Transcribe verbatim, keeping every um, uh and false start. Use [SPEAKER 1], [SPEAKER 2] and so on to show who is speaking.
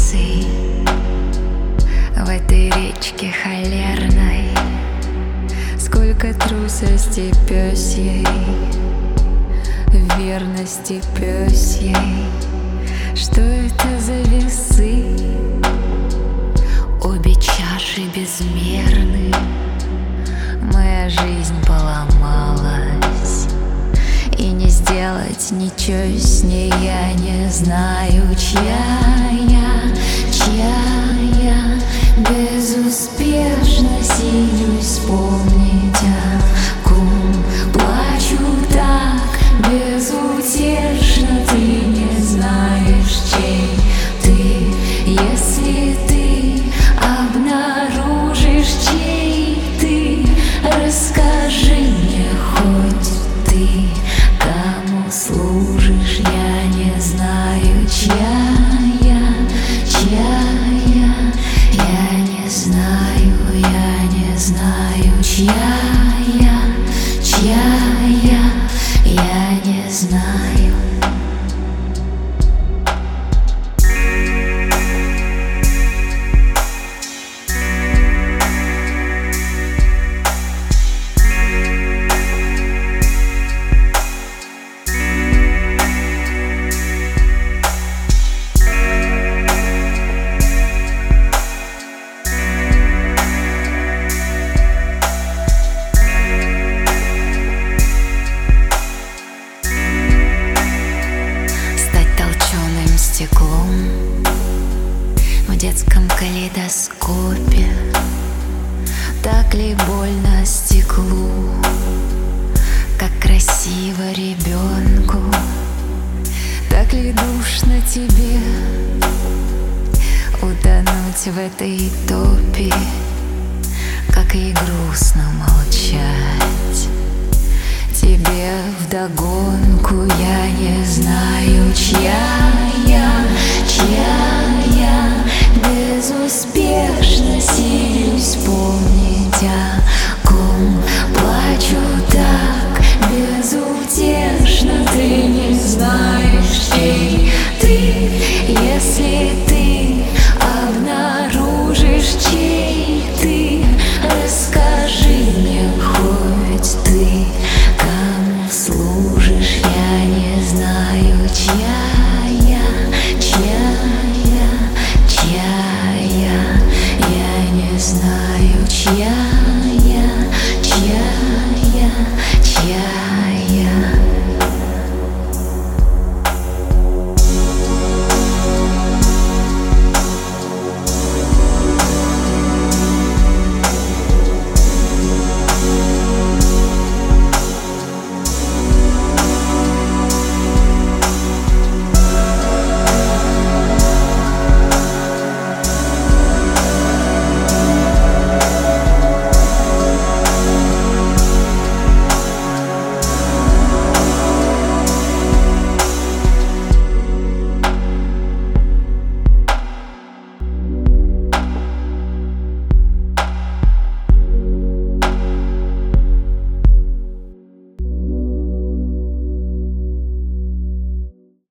[SPEAKER 1] весы в этой речке холерной. Сколько трусости пёсьей, верности пёсьей. Что это за весы? Обе чаши безмерны. Моя жизнь поломалась, и не сделать ничего с ней я не знаю, чья я, чья я. Безуспешно силюсь вспомнить, о ком плачу так безутешно. Ты не знаешь, чей ты, если ты обнаружишь, чей ты. Расскажи мне хоть ты, кому служишь. Я не знаю, чья я, чья я. Я не знаю, я не знаю, чья я, чья я. Я не знаю. Стеклом в детском калейдоскопе. Так ли больно стеклу, как красиво ребенку? Так ли душно тебе утонуть в этой топи? Как и грустно молчать тебе вдогонку. Я не знаю, чья я, чья я. Безуспешно силюсь вспомнить, о ком плачу так безутешно. Ты не знаешь, чей ты, если ты обнаружишь, чей ты. Расскажи мне хоть ты, кому служишь. Я не знаю, чья я, чья я, чья я. Я не знаю, чья